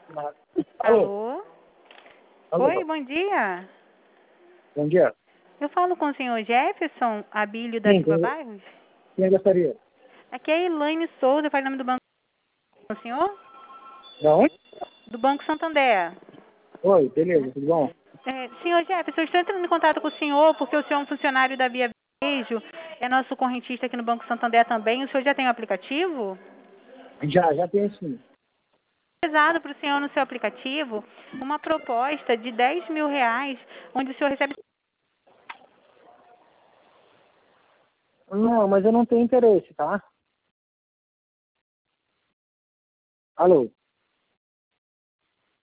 Alô? Alô? Alô? Oi, bom dia. Bom dia. Eu falo com o senhor Jefferson Abílio da Sim, Silva Bairros? quem gostaria? Aqui é a Elaine Souza, eu falo em nome do Banco o senhor? Da onde? Do Banco Santander. Oi, beleza, tudo bom? Senhor Jefferson, eu estou entrando em contato com o senhor porque o senhor é um funcionário da Via Varejo, é nosso correntista aqui no Banco Santander também. O senhor já tem o aplicativo? Já tem sim. Pesado para o senhor no seu aplicativo uma proposta de R$ 10.000, onde o senhor recebe. Não, mas eu não tenho interesse, tá? Alô?